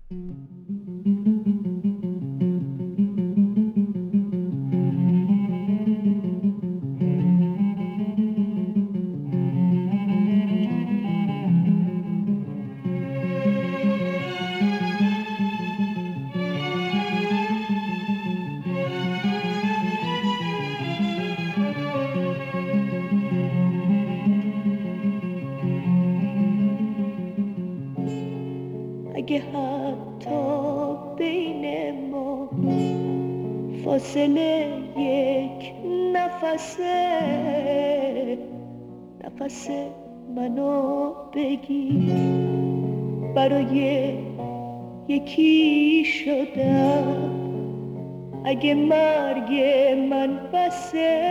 اگه حتی بین ما فاصله یک نفسه، نفس منو بگیر، برای یکی شدم. اگه مرگ من بسه،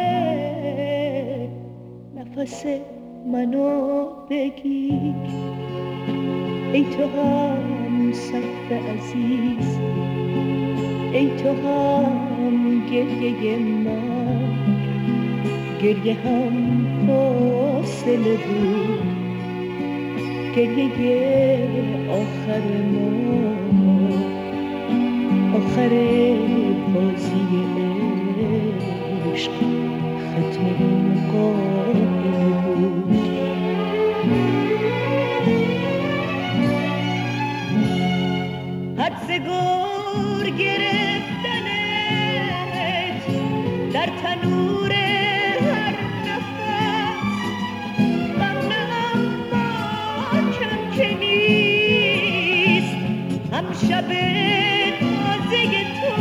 نفس منو بگیر. ای تو هم سفر عزیز، ای تو هم گریه من، گریه هم فاصله بود، گریه آخر ما، آخر بازی عشق، ختم این قافله بود. حدس گور گرفتنت در تنور هر نفس، غم اما کم که نیست، هم شب تازه تو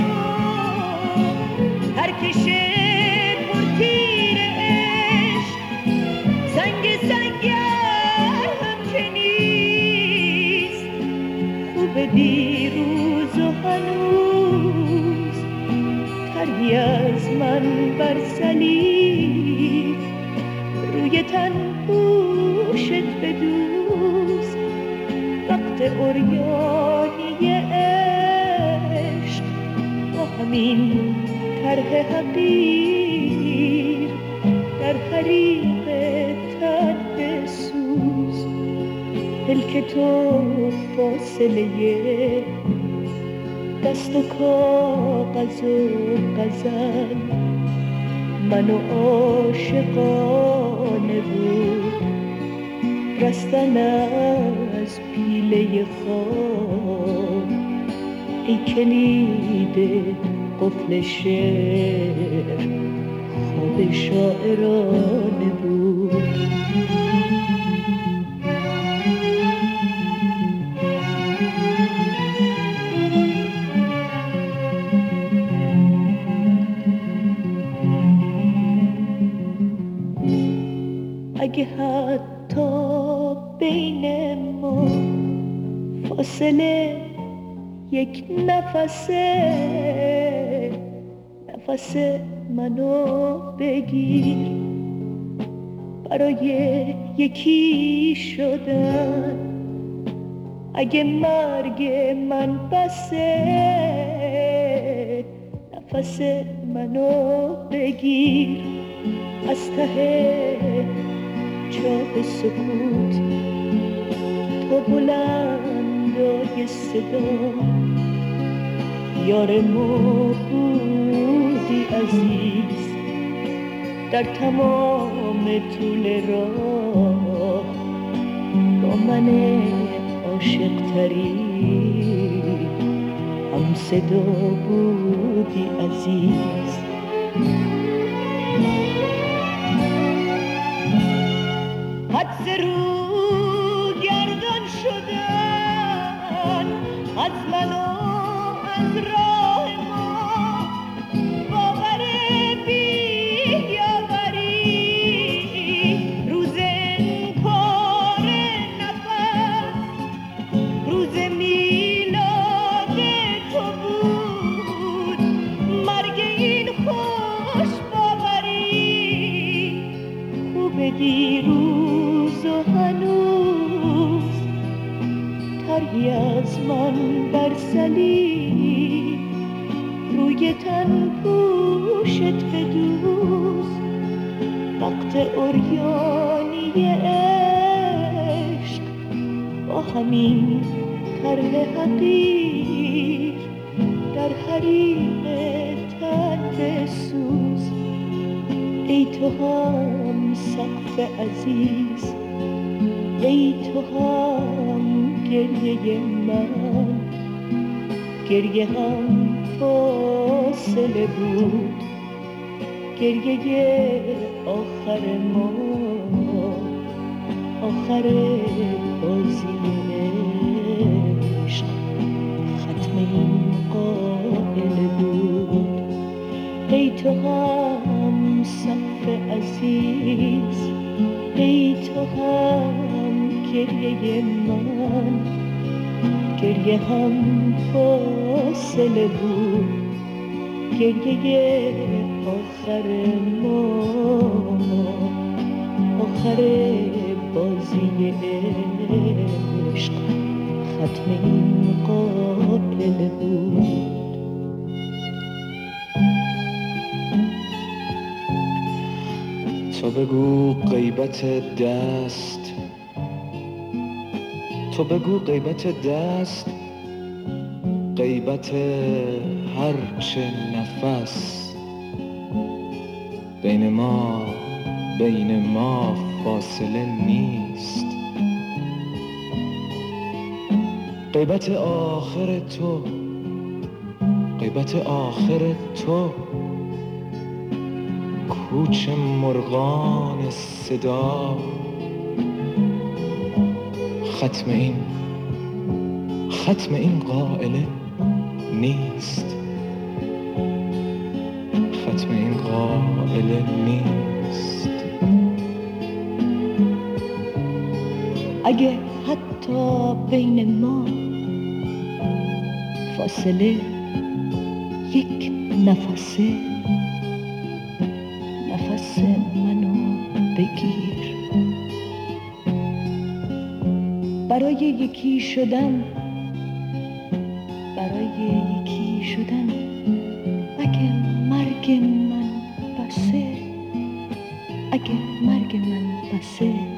ترکش پرتیر عشق، سنگ سنگر هم که نیست. خوب دیروز و هنوز تری از من بر صلیب، روی تن پوشت بدوز، وقت عریانی عشق، با همین طرح حقیر در حریق تن بسوز. پلک تو فاصله دست و کاغذ و غزل، منو عاشقانه بود رستن از پیله خواب. ای کلید قفل شعر، خواب شاعرانه بود. اگه حتی بین ما فاصله یک نفسه، نفس منو بگیر، برای یکی شدن. اگه مرگ من بسه، نفس منو بگیر. از ته چاه سکوت تا بلندای صدا، یار ما بودی عزیز در تمام طول راه. با من عاشق تری هم صدا بودی عزیز. حدس رو گردان شدن از من و از راه ما، باور بیاوری روز انکار نفس، روز میلاد تو بود، مرگ این خوش باوری. خوب دیروز و هنوز تری از من بر صلیب، روی تن پوشت بدوز، وقت عریانی عشق، با همین طرح حقیر تو هم سقف عزیز، ای تو هم گریه من، گریه هم فاصله بود، گریه آخر ما، آخر بازی عشق، ختم این قائله بود. ای تو هم صف عزیز، ای تو هم گریه من، گریه هم فاصله بود، گریه آخر ما، آخر بازی عشق، ختم این قافله بود. تو بگو غیبت دست، تو بگو غیبت دست، غیبت هرچه نفس، بین ما فاصله نیست. غیبت آخر تو، غیبت آخر تو، کوچ مرغان صدا، ختم این قائله نیست، ختم این قائله نیست. اگه حتی بین ما فاصله یک نفسه، نفس منو بگیر. برای یکی شدن، برای یکی شدن، اگه مرگ من بسه، اگه مرگ من بسه،